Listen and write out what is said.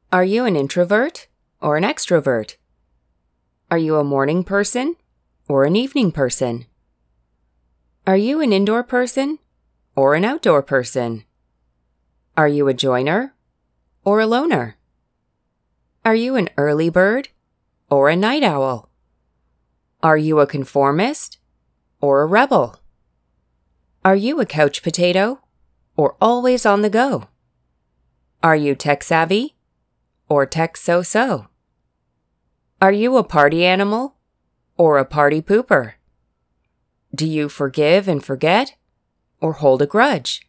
Are you an introvert or an extrovert? Are you a morning person or an evening person? Are you an indoor person or an outdoor person? Are you a joiner or a loner? Are you an early bird or a night owl? Are you a conformist or a rebel? Are you a couch potato or always on the go? Are you tech savvy or tech so-so? Are you a party animal or a party pooper? Do you forgive and forget or hold a grudge?